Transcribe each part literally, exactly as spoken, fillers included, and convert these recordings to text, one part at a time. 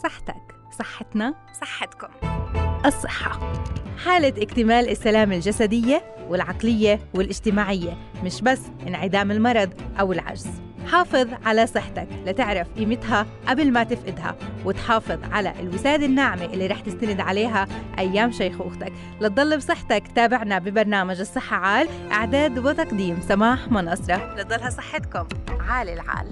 صحتك صحتنا صحتكم. الصحة حالة اكتمال السلامة الجسدية والعقلية والاجتماعية، مش بس انعدام المرض أو العجز. حافظ على صحتك لتعرف قيمتها قبل ما تفقدها، وتحافظ على الوسادة الناعمة اللي رح تستند عليها أيام شيخوختك. لتضل بصحتك تابعنا ببرنامج الصحة عال، إعداد وتقديم سماح منصرة. لتضلها صحتكم عال العال.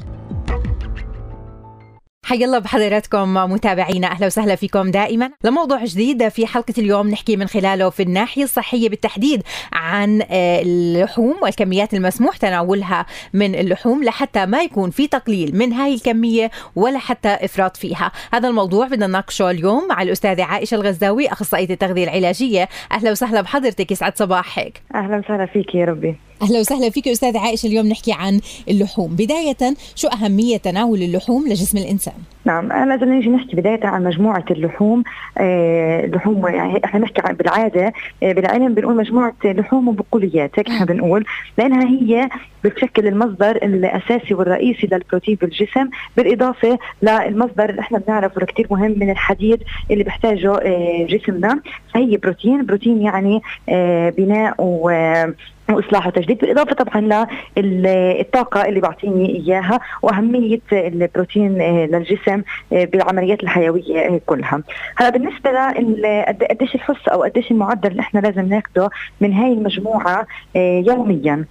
حيا الله بحضراتكم متابعينا، أهلا وسهلا فيكم دائما لموضوع جديد. في حلقة اليوم نحكي من خلاله في الناحية الصحية بالتحديد عن اللحوم والكميات المسموح تناولها من اللحوم لحتى ما يكون في تقليل من هاي الكمية ولا حتى إفراط فيها. هذا الموضوع بدنا نناقشه اليوم مع الأستاذة عائشة الغزاوي، أخصائية التغذية العلاجية. أهلا وسهلا بحضرتك، يسعد صباحك. أهلا وسهلا فيك يا ربي. أهلا وسهلا فيك أستاذة عائشة. اليوم نحكي عن اللحوم. بداية، شو أهمية تناول اللحوم لجسم الإنسان؟ نعم، أنا لازم نيجي نحكي بداية عن مجموعة اللحوم. آه اللحوم يعني إحنا نحكي عن بالعادة آه بالعلم بنقول مجموعة لحوم وبقوليات، هيك إحنا بنقول، لأنها هي بتشكل المصدر الأساسي والرئيسي للبروتين بالجسم، بالإضافة للمصدر اللي إحنا بنعرفه كتير مهم من الحديد اللي بيحتاجه آه جسمنا. فهي بروتين بروتين يعني آه بناء و وإصلاح وتجديد، بالإضافة طبعا للطاقة اللي بعطيني إياها وأهمية البروتين للجسم بالعمليات الحيوية كلها. هلا بالنسبة لقديش الحصة أو قديش المعدل اللي احنا لازم ناخده من هاي المجموعة يوميا،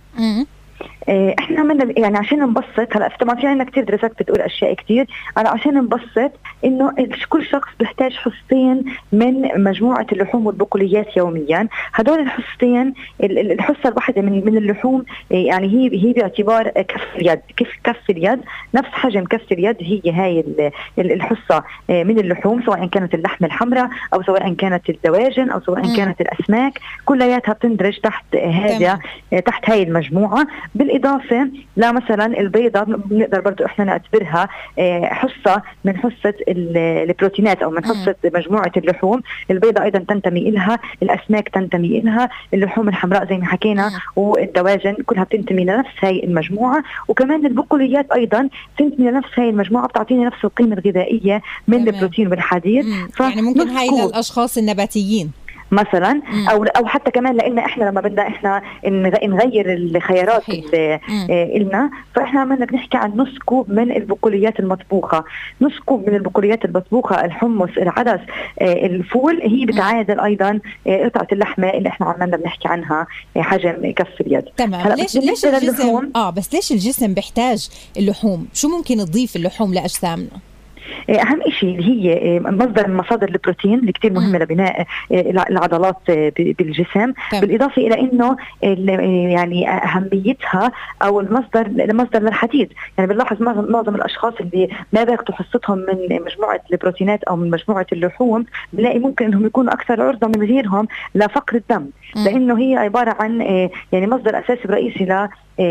احنا عملنا يعني عشان نبسط. هلا طبعا في عندنا كثير دراسات بتقول اشياء كثير، انا عشان نبسط انه كل شخص بيحتاج حصتين من مجموعه اللحوم والبقوليات يوميا. هدول الحصتين، الحصه الواحده من من اللحوم يعني هي هي باعتبار كف اليد، كيف كف اليد نفس حجم كف اليد، هي هاي الحصه من اللحوم، سواء كانت اللحمه الحمراء او سواء كانت الدواجن او سواء كانت الاسماك، كلياتها بتندرج تحت هذا تحت هاي المجموعه. بالإضافة لمثلا البيضة بنقدر برضو إحنا نعتبرها حصة من حصة البروتينات أو من حصة مجموعة اللحوم. البيضة أيضا تنتمي إلها، الأسماك تنتمي إلها، اللحوم الحمراء زي ما حكينا والدواجن كلها بتنتمي لنفس هاي المجموعة. وكمان البقوليات أيضا تنتمي لنفس هاي المجموعة، بتعطيني نفس القيمة الغذائية من البروتين والحديد. يعني ممكن هاي للأشخاص النباتيين مثلا مم. او او حتى كمان لان احنا لما بدنا احنا نغير الخيارات لنا، فاحنا عملنا بنحكي عن نص كوب من البقوليات المطبوخه. نص كوب من البقوليات المطبوخه، الحمص، العدس، الفول، هي بتعادل ايضا قطعه اللحمه اللي احنا عملنا بنحكي عنها حجم كف اليد. تمام. ليش ليش الجسم اه بس ليش الجسم بيحتاج اللحوم؟ شو ممكن تضيف اللحوم لاجسامنا؟ أهم شيء هي مصدر من مصادر البروتين اللي كتير مهمة لبناء العضلات بالجسم، طيب. بالإضافة إلى إنه يعني أهميتها أو المصدر المصدر للحديد. يعني بنلاحظ معظم الأشخاص اللي ما بياخدوا حصتهم من مجموعة البروتينات أو من مجموعة اللحوم بنلاقي ممكن إنهم يكونوا أكثر عرضة من غيرهم لفقر الدم، م. لأنه هي عبارة عن يعني مصدر أساسي رئيسي ل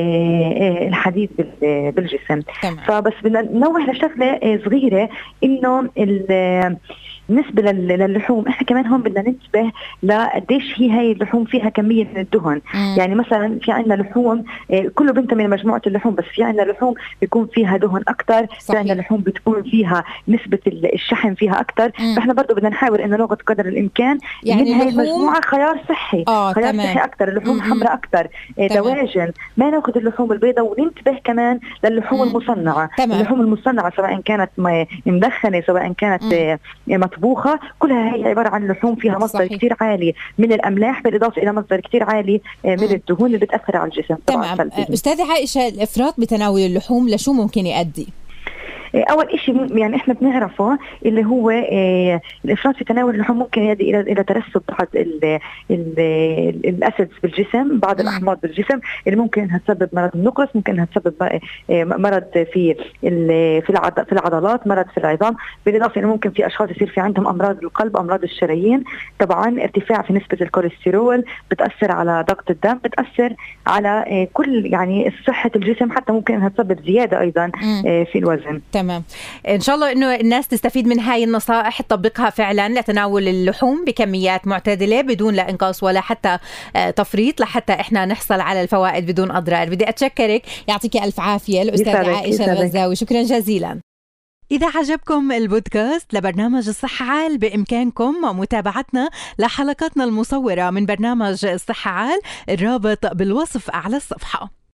الحديد بالجسم. تمام. فبس بدنا ننوه لشغله صغيره، انه بالنسبه للحوم احنا كمان هون بدنا ننتبه لقديش هي هاي اللحوم فيها كميه من الدهن. مم. يعني مثلا في عندنا لحوم كله بينتمي لمجموعه اللحوم، بس في عندنا لحوم بيكون فيها دهن اكثر، في عندنا لحوم بتكون فيها نسبه الشحم فيها اكثر. فاحنا برضه بدنا نحاول انه ناخذ قدر الامكان يعني من هاي المجموعه خيار صحي، آه خيار تمام. صحي اكثر، اللحوم حمراء اكثر، دواجن، ما ناخذ اللحوم البيضاء. وننتبه كمان للحوم مم. المصنعه. تمام. اللحوم المصنعه سواء كانت مدخنه سواء كانت مم. مطبوخه، كلها هي عباره عن لحوم فيها مصدر كثير عالي من الاملاح، بالاضافه الى مصدر كثير عالي من الدهون اللي بتاثر على الجسم. تمام. استاذه عائشه، الافراط بتناول اللحوم لشو ممكن يؤدي؟ اول شيء يعني احنا بنعرفه اللي هو اه الافراط في تناول اللحوم ممكن يؤدي الى الى ترسب بعض الاسيدز بالجسم، بعض الاحماض بالجسم اللي ممكن انها تسبب مرض النقرس، ممكن انها تسبب مرض في في في العضلات، مرض في العظام، بالاضافه الى ممكن في اشخاص يصير في عندهم امراض القلب، امراض الشرايين. طبعا ارتفاع في نسبه الكوليسترول بتاثر على ضغط الدم، بتاثر على كل يعني صحه الجسم، حتى ممكن انها تسبب زياده ايضا في الوزن. تمام. إن شاء الله إنه الناس تستفيد من هاي النصائح، تطبقها فعلا لتناول اللحوم بكميات معتدلة بدون لا إنقاص ولا حتى تفريط، لحتى إحنا نحصل على الفوائد بدون أضرار. بدي أتشكرك، يعطيك ألف عافية الأستاذة عائشة الغزاوي، شكرا جزيلا. إذا عجبكم البودكاست لبرنامج الصحة عال بإمكانكم متابعتنا لحلقاتنا المصورة من برنامج الصحة عال، الرابط بالوصف أعلى الصفحة.